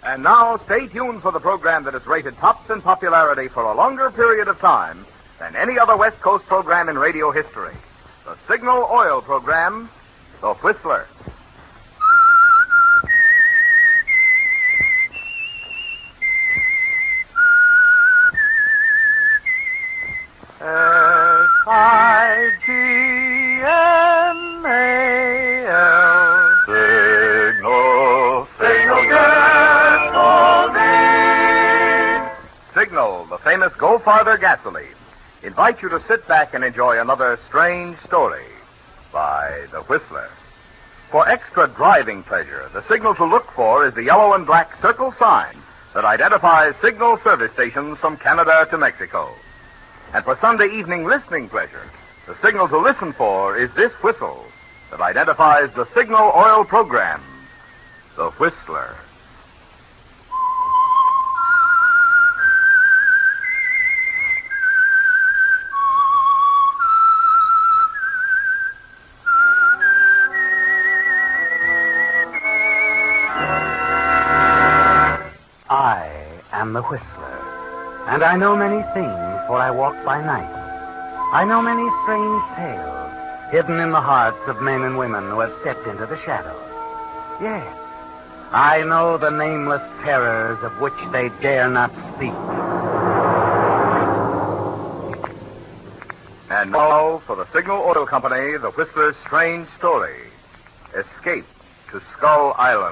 And now, stay tuned for the program that has rated tops in popularity for a longer period of time than any other West Coast program in radio history. The Signal Oil program, The Whistler. S-I-G-N-A-L. Signal gasoline. Signal, the famous Go Farther gasoline, invite you to sit back and enjoy another strange story by The Whistler. For extra driving pleasure, the signal to look for is the yellow and black circle sign that identifies Signal service stations from Canada to Mexico. And for Sunday evening listening pleasure, the signal to listen for is this whistle that identifies the Signal Oil program, The Whistler. I am the Whistler, and I know many things, for I walk by night. I know many strange tales hidden in the hearts of men and women who have stepped into the shadows. Yes, I know the nameless terrors of which they dare not speak. And now, for the Signal Oil Company, The Whistler's strange story, Escape to Skull Island.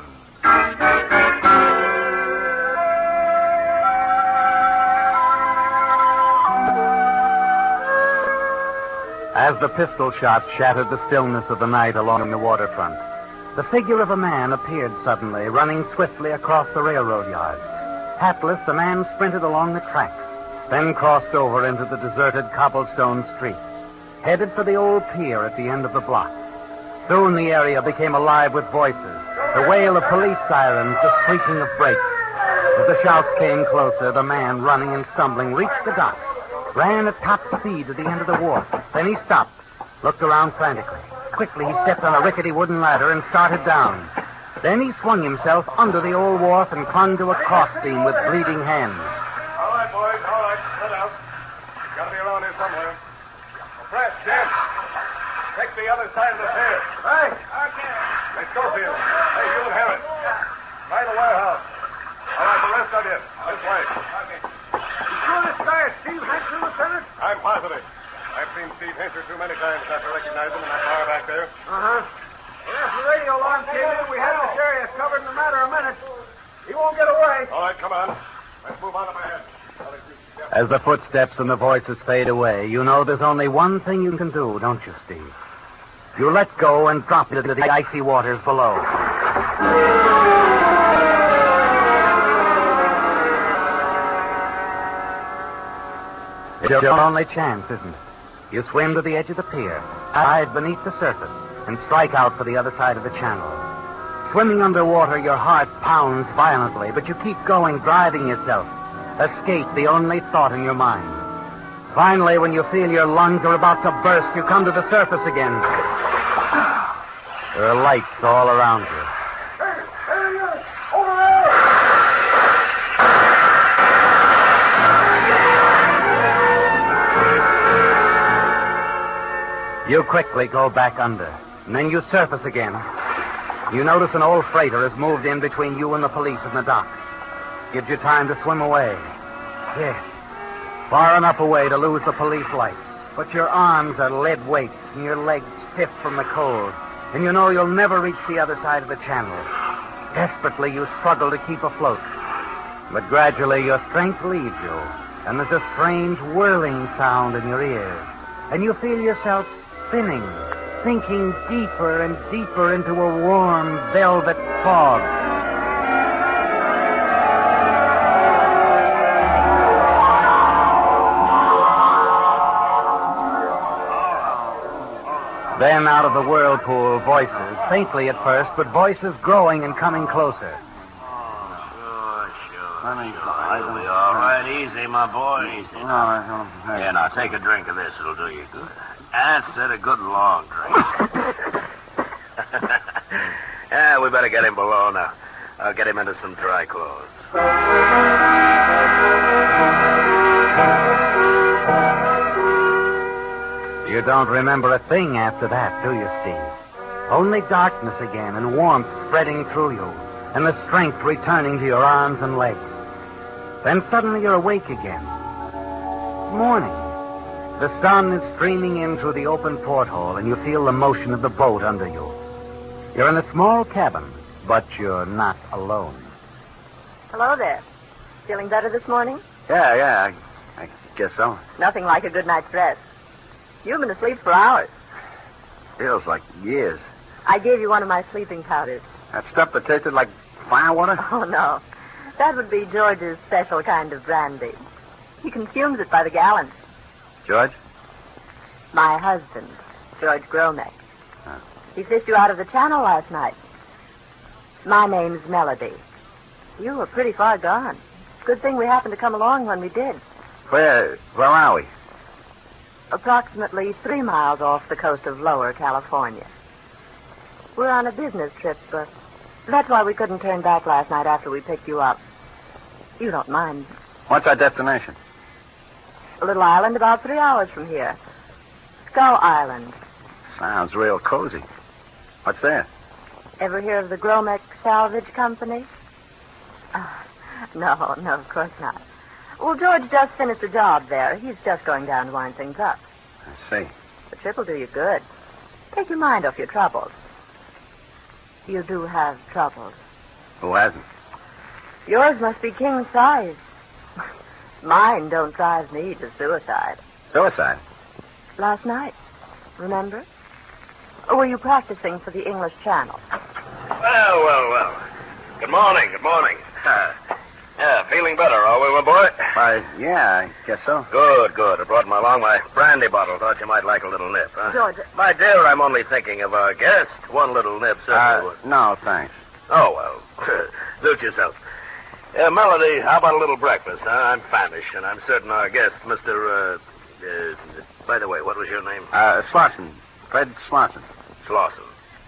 As the pistol shot shattered the stillness of the night along the waterfront, the figure of a man appeared suddenly, running swiftly across the railroad yard. Hatless, the man sprinted along the tracks, then crossed over into the deserted cobblestone street, headed for the old pier at the end of the block. Soon the area became alive with voices, the wail of police sirens, the shrieking of brakes. As the shouts came closer, the man, running and stumbling, reached the dock, ran at top speed to the end of the wharf. Then he stopped, looked around frantically. Quickly, he stepped on a rickety wooden ladder and started down. Then he swung himself under the old wharf and clung to a crossbeam with bleeding hands. All right, boys, all right. Let out. Gotta be around here somewhere. Well, Pratt, Jim, take the other side of the pier. Right. Okay. Let's go, Phil. Hey, you and Harris. By the warehouse. All right, the rest of you. This way. Okay. You sure this guy is Steve Henson, Lieutenant? I'm positive. I've seen Steve Hincher too many times not to recognize him in that bar back there. Uh-huh. Well, if the radio alarm came in, we had this area covered in a matter of minutes. He won't get away. All right, come on. Let's move on to my head. As the footsteps and the voices fade away, you know there's only one thing you can do, don't you, Steve? You let go and drop into the icy waters below. It's your only chance, isn't it? You swim to the edge of the pier, dive beneath the surface, and strike out for the other side of the channel. Swimming underwater, your heart pounds violently, but you keep going, driving yourself. Escape, the only thought in your mind. Finally, when you feel your lungs are about to burst, you come to the surface again. There are lights all around you. Hey, there he is! Over there! You quickly go back under, and then you surface again. You notice an old freighter has moved in between you and the police in the docks. Gives you time to swim away. Yes, far enough away to lose the police lights. But your arms are lead weights and your legs stiff from the cold. And you know you'll never reach the other side of the channel. Desperately, you struggle to keep afloat. But gradually, your strength leaves you, and there's a strange whirling sound in your ears. And you feel yourself spinning, sinking deeper and deeper into a warm, velvet fog. Then out of the whirlpool, voices, faintly at first, but voices growing and coming closer. Oh, sure. All right, easy, my boy, easy. Yeah, now take a drink of this. It'll do you good. That's it, a good long drink. Yeah, we better get him below now. I'll get him into some dry clothes. You don't remember a thing after that, do you, Steve? Only darkness again and warmth spreading through you and the strength returning to your arms and legs. Then suddenly you're awake again. Morning. The sun is streaming in through the open porthole and you feel the motion of the boat under you. You're in a small cabin, but you're not alone. Hello there. Feeling better this morning? Yeah, I guess so. Nothing like a good night's rest. You've been asleep for hours. Feels like years. I gave you one of my sleeping powders. That stuff that tasted like firewater? Oh, no. That would be George's special kind of brandy. He consumes it by the gallon. George? My husband, George Gromek. He fished you out of the channel last night. My name's Melody. You were pretty far gone. Good thing we happened to come along when we did. Where are we? Approximately 3 miles off the coast of Lower California. We're on a business trip, but that's why we couldn't turn back last night after we picked you up. You don't mind. What's our destination? A little island about 3 hours from here. Skull Island. Sounds real cozy. What's there? Ever hear of the Gromek Salvage Company? No, of course not. Well, George just finished a job there. He's just going down to wind things up. I see. The trip will do you good. Take your mind off your troubles. You do have troubles. Who hasn't? Yours must be king size. Mine don't drive me to suicide. Suicide? Last night, remember? Or were you practicing for the English Channel? Well. Good morning. Feeling better, are we, my boy? Why, yeah, I guess so. Good. I brought along my brandy bottle. Thought you might like a little nip, huh? George. My dear, I'm only thinking of our guest. One little nip certainly would. No, thanks. Oh, well. Suit yourself. Melody, how about a little breakfast, huh? I'm famished, and I'm certain our guest, Mr. By the way, what was your name? Slauson. Fred Slauson. Slauson.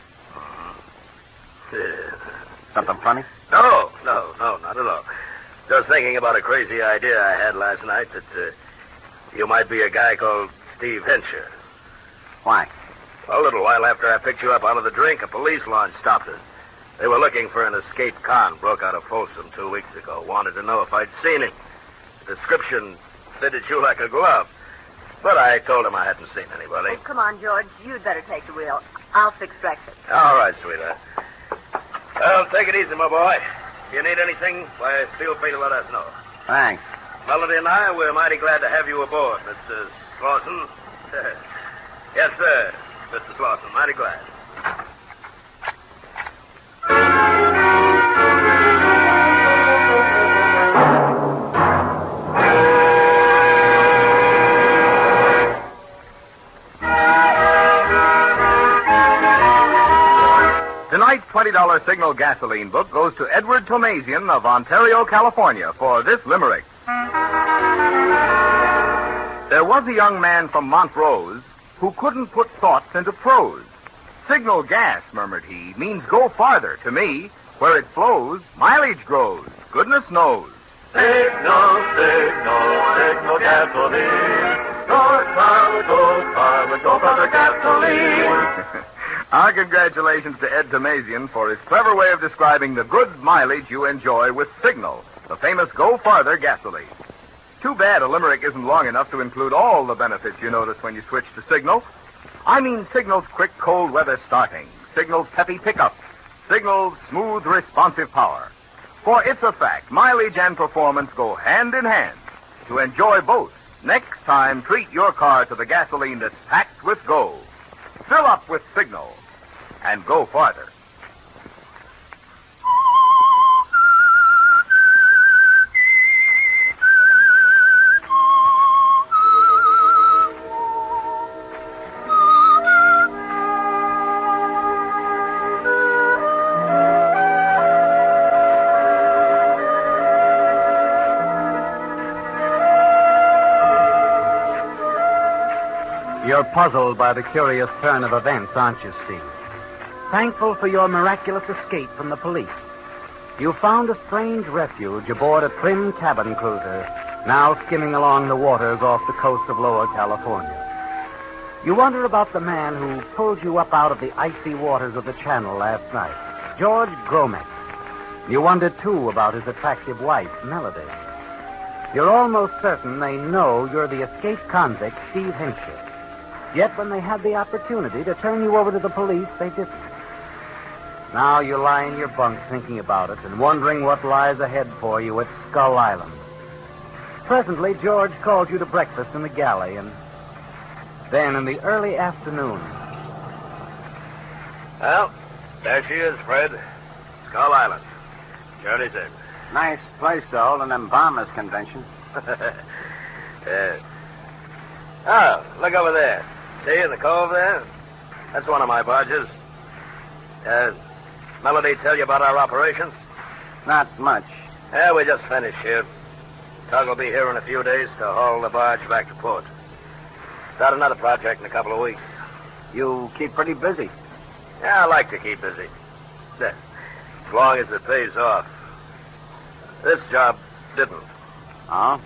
Something funny? No, not at all. Just thinking about a crazy idea I had last night that you might be a guy called Steve Hensher. Why? A little while after I picked you up out of the drink, a police launch stopped us. They were looking for an escaped con broke out of Folsom 2 weeks ago. Wanted to know if I'd seen him. The description fitted you like a glove. But I told him I hadn't seen anybody. Oh, come on, George. You'd better take the wheel. I'll fix breakfast. All right, sweetheart. Well, take it easy, my boy. If you need anything, why, feel free to let us know. Thanks. Melody and I, we're mighty glad to have you aboard, Mr. Slauson. Yes, sir, Mr. Slauson, mighty glad. Tonight's $20 Signal gasoline book goes to Edward Tomazian of Ontario, California, for this limerick. There was a young man from Montrose who couldn't put thoughts into prose. Signal gas, murmured he, means go farther. To me, where it flows, mileage grows. Goodness knows. Signal gasoline. Go farther gasoline. Our congratulations to Ed Tomazian for his clever way of describing the good mileage you enjoy with Signal, the famous Go Farther gasoline. Too bad a limerick isn't long enough to include all the benefits you notice when you switch to Signal. I mean Signal's quick cold weather starting, Signal's peppy pickup, Signal's smooth responsive power. For it's a fact, mileage and performance go hand in hand. To enjoy both, next time treat your car to the gasoline that's packed with go. Fill up with Signal and go farther. You're puzzled by the curious turn of events, aren't you, Steve? Thankful for your miraculous escape from the police. You found a strange refuge aboard a trim cabin cruiser, now skimming along the waters off the coast of Lower California. You wonder about the man who pulled you up out of the icy waters of the Channel last night, George Gromek. You wonder, too, about his attractive wife, Melody. You're almost certain they know you're the escaped convict, Steve Hinscher. Yet when they had the opportunity to turn you over to the police, they didn't. Now you lie in your bunk thinking about it and wondering what lies ahead for you at Skull Island. Presently, George called you to breakfast in the galley, and then in the early afternoon... Well, there she is, Fred. Skull Island. Journey's in. Nice place to hold an embalmers convention. Yeah. Oh, look over there. See, in the cove there? That's one of my barges. Melody tell you about our operations? Not much. Yeah, we just finished here. Tug will be here in a few days to haul the barge back to port. Start another project in a couple of weeks. You keep pretty busy. Yeah, I like to keep busy. As long as it pays off. This job didn't. Oh?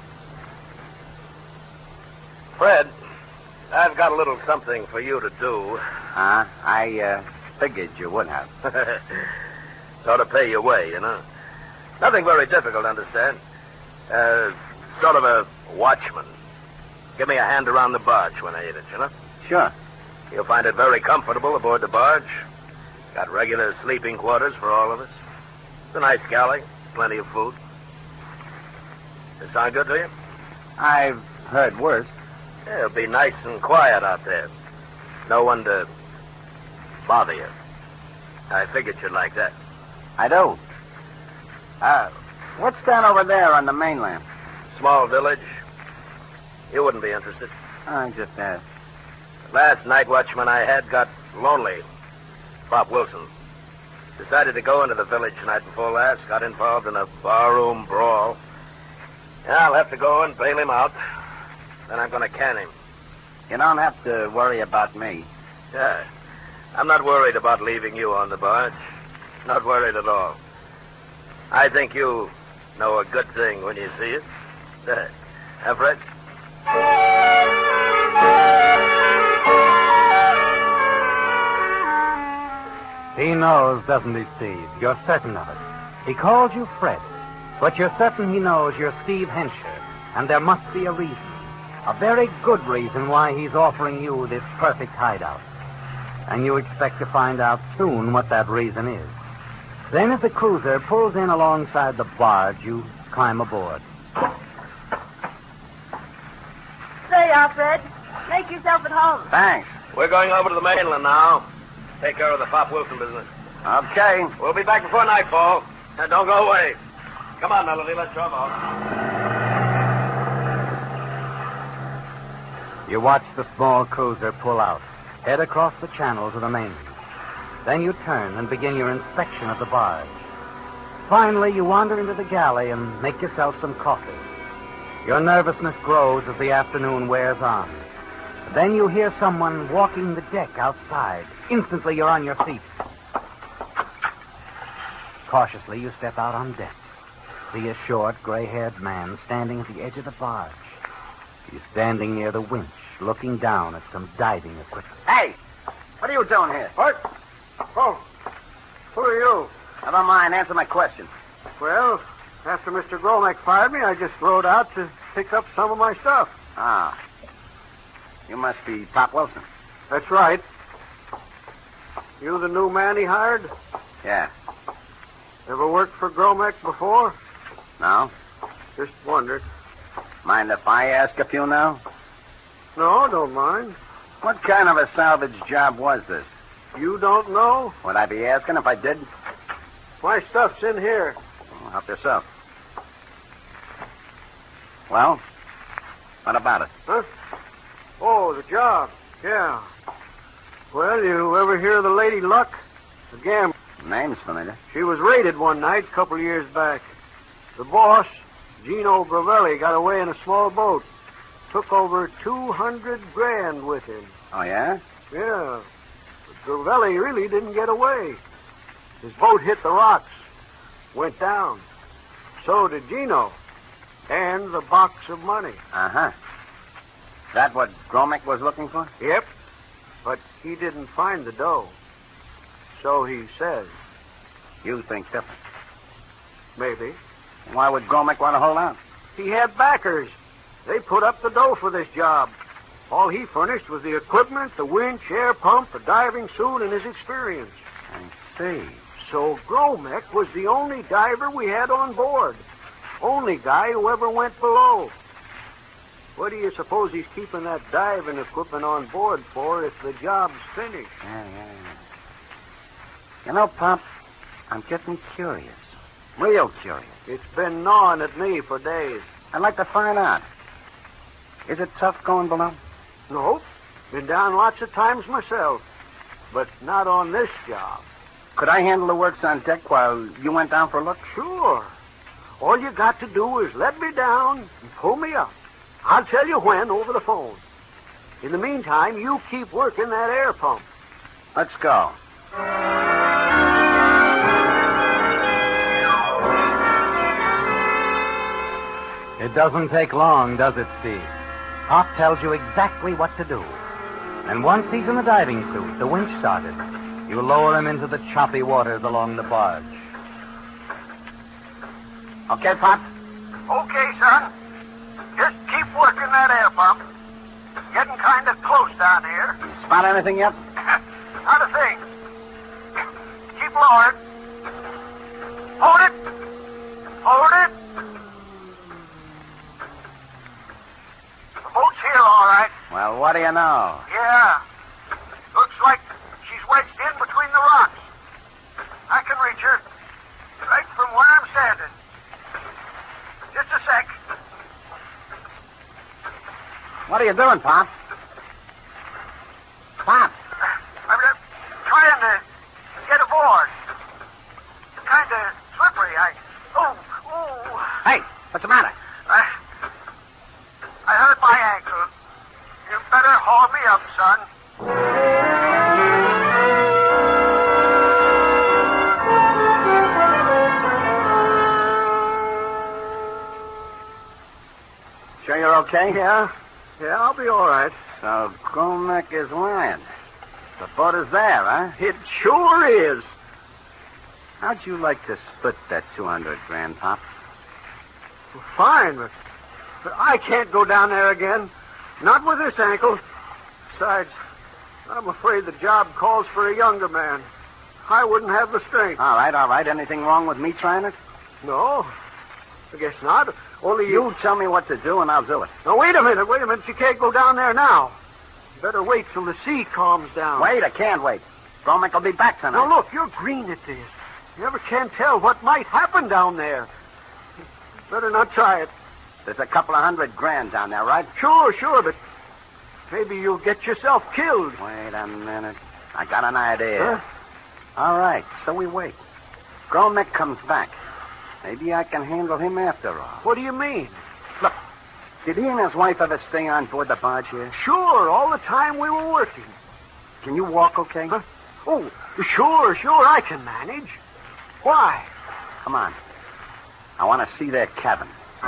Fred, I've got a little something for you to do. I figured you would have. Sort of pay your way, you know. Nothing very difficult, understand. Sort of a watchman. Give me a hand around the barge when I need it, you know? Sure. You'll find it very comfortable aboard the barge. Got regular sleeping quarters for all of us. It's a nice galley. Plenty of food. Does it sound good to you? I've heard worse. Yeah, it'll be nice and quiet out there. No one to bother you. I figured you'd like that. I do. What's that over there on the mainland? Small village. You wouldn't be interested. I just asked. Last night watchman I had got lonely. Pop Wilson. Decided to go into the village the night before last. Got involved in a barroom brawl. Yeah, I'll have to go and bail him out. Then I'm going to can him. You don't have to worry about me. Yeah. I'm not worried about leaving you on the barge. Not worried at all. I think you know a good thing when you see it. Huh, Fred? He knows, doesn't he, Steve? You're certain of it. He called you Fred, but you're certain he knows you're Steve Hinscher, and there must be a reason. A very good reason why he's offering you this perfect hideout. And you expect to find out soon what that reason is. Then as the cruiser pulls in alongside the barge, you climb aboard. There you are, Fred. Make yourself at home. Thanks. We're going over to the mainland now. Take care of the Pop Wilson business. Okay. We'll be back before nightfall. And don't go away. Come on, Melody, let's drop off. You watch the small cruiser pull out, head across the channel to the mainland. Then you turn and begin your inspection of the barge. Finally, you wander into the galley and make yourself some coffee. Your nervousness grows as the afternoon wears on. Then you hear someone walking the deck outside. Instantly, you're on your feet. Cautiously, you step out on deck. See a short, gray-haired man standing at the edge of the barge. He's standing near the winch, looking down at some diving equipment. Hey! What are you doing here? What? Oh, who are you? Never mind. Answer my question. Well, after Mr. Gromek fired me, I just rode out to pick up some of my stuff. Ah. You must be Pop Wilson. That's right. You the new man he hired? Yeah. Ever worked for Gromek before? No? Just wondered. Mind if I ask a few now? No, don't mind. What kind of a salvage job was this? You don't know? Would I be asking if I did? My stuff's in here. Well, help yourself. Well, what about it? Huh? Oh, the job. Yeah. Well, you ever hear of the Lady Luck? The gambler. Name's familiar. She was raided one night a couple of years back. The boss, Gino Gravelli, got away in a small boat. Took over 200 grand with him. Oh, yeah? Yeah. But Gravelli really didn't get away. His boat hit the rocks. went down. So did Gino. And the box of money. Uh-huh. That what Gromek was looking for? Yep. But he didn't find the dough. So he says. You think different. Maybe. Why would Gromek want to hold out? He had backers. They put up the dough for this job. All he furnished was the equipment, the winch, air pump, a diving suit, and his experience. I see. So Gromek was the only diver we had on board. Only guy who ever went below. What do you suppose he's keeping that diving equipment on board for if the job's finished? Yeah. You know, Pop, I'm getting curious. Real curious. It's been gnawing at me for days. I'd like to find out. Is it tough going below? No. Been down lots of times myself. But not on this job. Could I handle the works on deck while you went down for a look? Sure. All you got to do is let me down and pull me up. I'll tell you when over the phone. In the meantime, you keep working that air pump. Let's go. It doesn't take long, does it, Steve? Pop tells you exactly what to do. And once he's in the diving suit, the winch started, you lower him into the choppy waters along the barge. Okay, Pop? Okay, son. Just keep working that air pump. Getting kind of close down here. Spot anything yet? Not a thing. Keep lowered. Hold it. Hold it. The boat's here, all right. Well, what do you know? Yeah. Looks like she's wedged in between the rocks. I can reach her. Right from where I'm standing. Just a sec. What are you doing, Pop? Pop! I'm trying to get aboard. Kind of slippery. Hey, what's the matter? I hurt my ankle. You better haul me up, son. Sure you're okay? Yeah, I'll be all right. So Gromek is lying. The boat is there, huh? It sure is. How'd you like to split that 200 grand, Pop? Fine, but I can't go down there again. Not with this ankle. Besides, I'm afraid the job calls for a younger man. I wouldn't have the strength. All right. Anything wrong with me trying it? No, I guess not. Only You tell me what to do, and I'll do it. Now, wait a minute. You can't go down there now. You better wait till the sea calms down. Wait, I can't wait. Gromek will be back tonight. Now, look, you're green at this. You never can tell what might happen down there. Better not try it. There's a couple of $100 grand down there, right? Sure, but maybe you'll get yourself killed. Wait a minute. I got an idea. Huh? All right, so we wait. Gromek comes back. Maybe I can handle him after all. What do you mean? Look, did he and his wife ever stay on board the barge here? Sure, all the time we were working. Can you walk okay? Huh? Oh, sure, I can manage. Why? Come on. I want to see their cabin.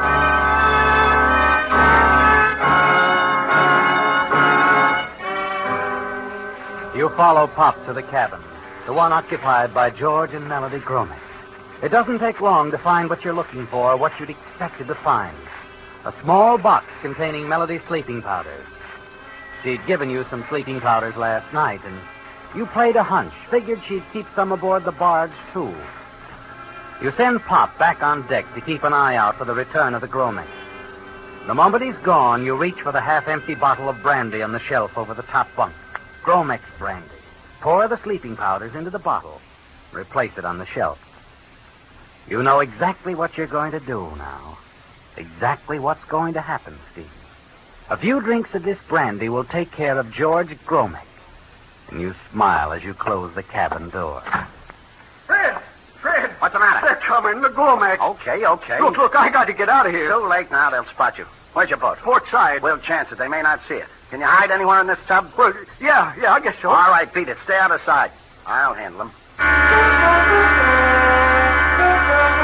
You follow Pop to the cabin, the one occupied by George and Melody Gromek. It doesn't take long to find what you're looking for, what you'd expected to find. A small box containing Melody's sleeping powders. She'd given you some sleeping powders last night, and you played a hunch, figured she'd keep some aboard the barge, too. You send Pop back on deck to keep an eye out for the return of the Gromek. The moment he's gone, you reach for the half-empty bottle of brandy on the shelf over the top bunk. Gromek's brandy. Pour the sleeping powders into the bottle. Replace it on the shelf. You know exactly what you're going to do now. Exactly what's going to happen, Steve. A few drinks of this brandy will take care of George Gromek. And you smile as you close the cabin door. Fred! What's the matter? They're coming, the Gromek. Okay. Look, I got to get out of here. Too late now. They'll spot you. Where's your boat? Port side. We'll chance it. They may not see it. Can you hide anywhere in this tub? Well, yeah, I guess so. All right, beat it. Stay out of sight. I'll handle them.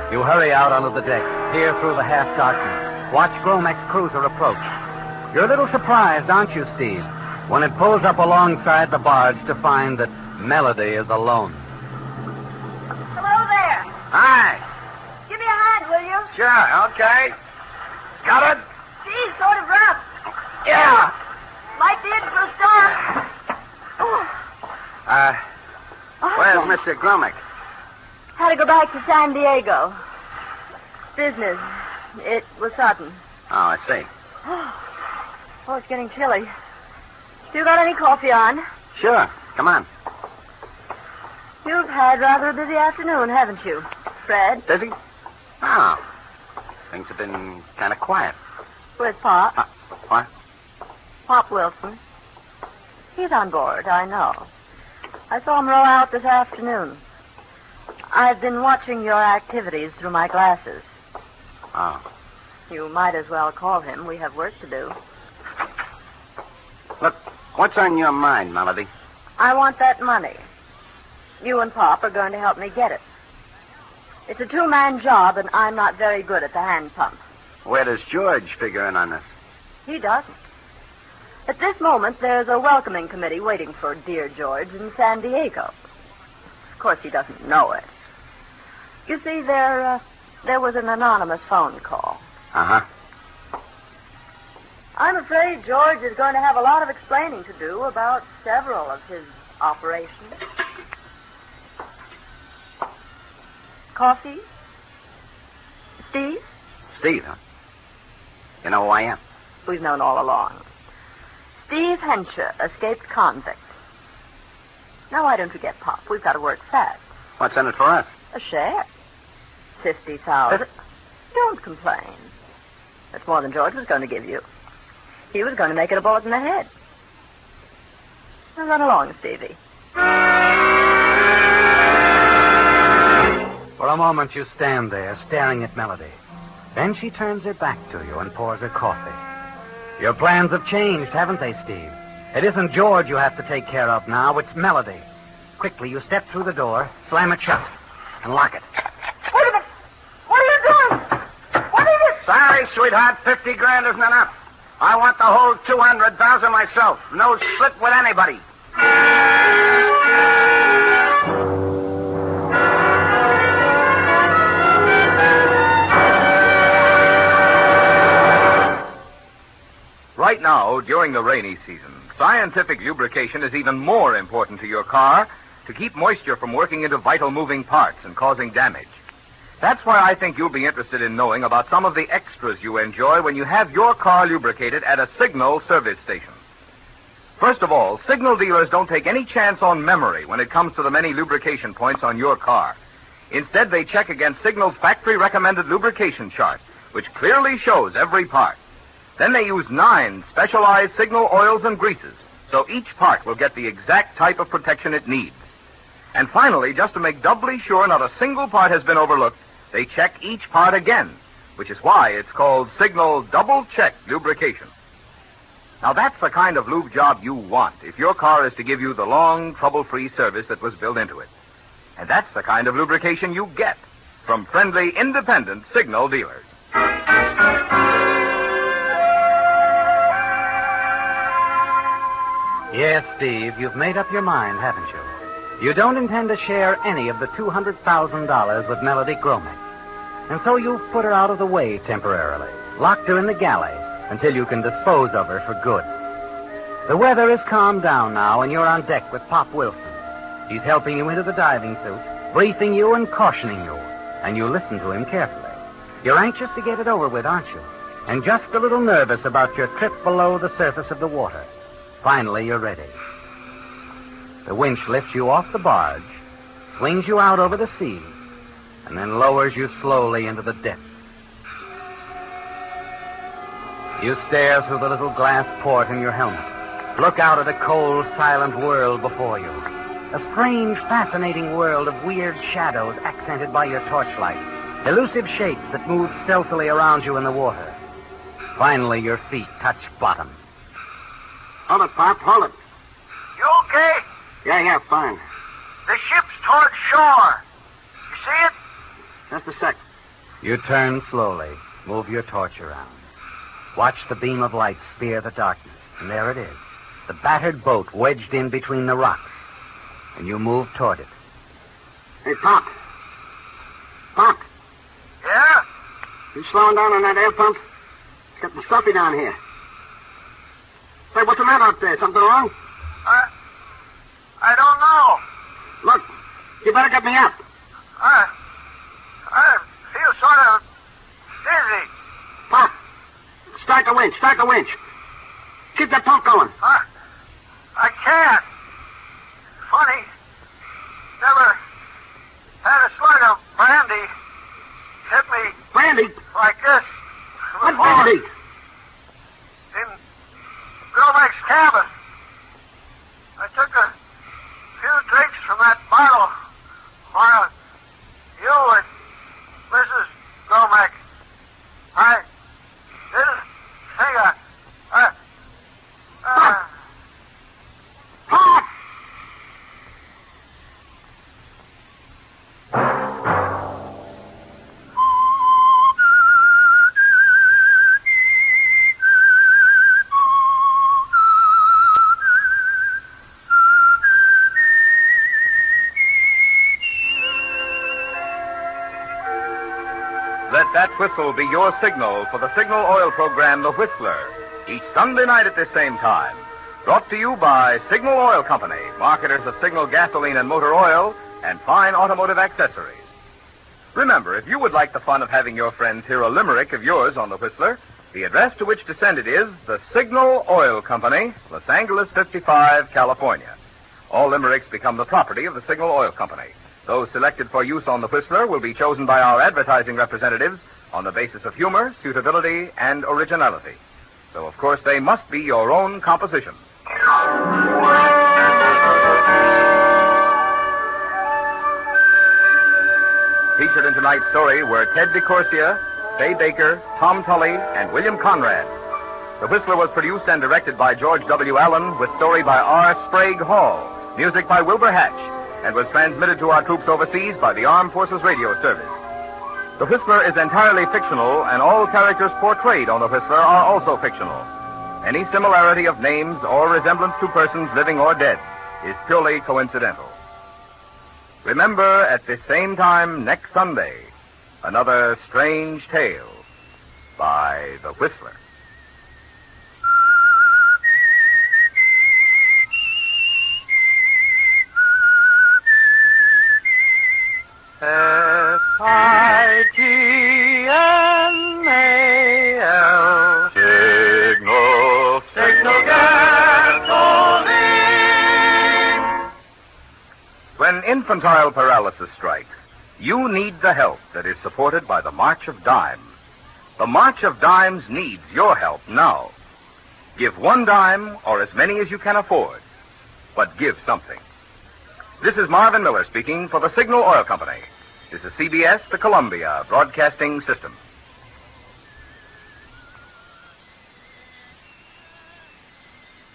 You hurry out onto the deck, peer through the half-darkness, watch Gromek's cruiser approach. You're a little surprised, aren't you, Steve, when it pulls up alongside the barge to find that Melody is alone. Hello there. Hi. Give me a hand, will you? Sure, okay. Got it? Steve's sort of rough. Yeah. Might be into a storm. Where's Mr. Gromek? Had to go back to San Diego. Business. It was sudden. Oh, I see. Oh, it's getting chilly. You got any coffee on? Sure. Come on. You've had rather a busy afternoon, haven't you, Fred? Busy? Oh. Things have been kind of quiet. With Pop. What? Pop Wilson. He's on board, I know. I saw him row out this afternoon. I've been watching your activities through my glasses. Oh. You might as well call him. We have work to do. Look, what's on your mind, Melody? I want that money. You and Pop are going to help me get it. It's a two-man job, and I'm not very good at the hand pump. Where does George figure in on this? He doesn't. At this moment, there's a welcoming committee waiting for dear George in San Diego. Of course, he doesn't know it. You see, there was an anonymous phone call. Uh-huh. I'm afraid George is going to have a lot of explaining to do about several of his operations. Coffee? Steve? Steve, huh? You know who I am? We've known all along. Steve Hensher, escaped convict. Now, why don't you get Pop? We've got to work fast. What's in it for us? A share. 50,000. Don't complain. That's more than George was going to give you. He was going to make it a bullet in the head. Now run along, Stevie. For a moment, you stand there, staring at Melody. Then she turns her back to you and pours her coffee. Your plans have changed, haven't they, Steve? It isn't George you have to take care of now. It's Melody. Quickly, you step through the door, slam it shut, and lock it. Wait a minute. What are you doing? What are you... Sorry, sweetheart. 50 grand isn't enough. I want the whole 200,000 myself. No split with anybody. Right now, during the rainy season, scientific lubrication is even more important to your car to keep moisture from working into vital moving parts and causing damage. That's why I think you'll be interested in knowing about some of the extras you enjoy when you have your car lubricated at a Signal service station. First of all, Signal dealers don't take any chance on memory when it comes to the many lubrication points on your car. Instead, they check against Signal's factory-recommended lubrication chart, which clearly shows every part. Then they use 9 specialized Signal oils and greases, so each part will get the exact type of protection it needs. And finally, just to make doubly sure not a single part has been overlooked, they check each part again, which is why it's called Signal Double Check Lubrication. Now, that's the kind of lube job you want if your car is to give you the long, trouble-free service that was built into it. And that's the kind of lubrication you get from friendly, independent Signal dealers. Yes, Steve, you've made up your mind, haven't you? You don't intend to share any of the $200,000 with Melody Gromek. And so you've put her out of the way temporarily, locked her in the galley until you can dispose of her for good. The weather has calmed down now, and you're on deck with Pop Wilson. He's helping you into the diving suit, briefing you and cautioning you, and you listen to him carefully. You're anxious to get it over with, aren't you? And just a little nervous about your trip below the surface of the water. Finally, you're ready. The winch lifts you off the barge, swings you out over the sea, and then lowers you slowly into the depths. You stare through the little glass port in your helmet. Look out at a cold, silent world before you. A strange, fascinating world of weird shadows accented by your torchlight. Elusive shapes that move stealthily around you in the water. Finally, your feet touch bottom. Hold it, Pop. Hold it. You okay? Yeah, fine. The ship's toward shore. You see it? Just a sec. You turn slowly. Move your torch around. Watch the beam of light spear the darkness. And there it is. The battered boat wedged in between the rocks. And you move toward it. Hey, Pop. Pop. Yeah? You slowing down on that air pump? It's getting stuffy down here. Hey, what's the matter up there? Something wrong? I don't know. Look, you better get me up. I feel sort of dizzy. Pop, start the winch. Start the winch. Keep that pump going. I can't. Funny. Never had a slug of brandy hit me Brandy? like this. What before. brandy? In Gromek's cabin. I took a few drinks from that bottle while you and Mrs. Gromek. I didn't think Pop! Let that whistle be your signal for the Signal Oil program, The Whistler, each Sunday night at this same time. Brought to you by Signal Oil Company, marketers of Signal gasoline and motor oil and fine automotive accessories. Remember, if you would like the fun of having your friends hear a limerick of yours on The Whistler, the address to which to send it is the Signal Oil Company, Los Angeles 55, California. All limericks become the property of the Signal Oil Company. Those selected for use on The Whistler will be chosen by our advertising representatives on the basis of humor, suitability, and originality. So, of course, they must be your own composition. Featured in tonight's story were Ted DeCorsia, Fay Baker, Tom Tully, and William Conrad. The Whistler was produced and directed by George W. Allen with story by R. Sprague Hall, music by Wilbur Hatch, and was transmitted to our troops overseas by the Armed Forces Radio Service. The Whistler is entirely fictional, and all characters portrayed on The Whistler are also fictional. Any similarity of names or resemblance to persons living or dead is purely coincidental. Remember, at this same time next Sunday, another strange tale by The Whistler. Signal. Signal gasoline. When infantile paralysis strikes, you need the help that is supported by the March of Dimes. The March of Dimes needs your help now. Give 1 dime or as many as you can afford, but give something. This is Marvin Miller speaking for the Signal Oil Company. This is CBS, the Columbia Broadcasting System.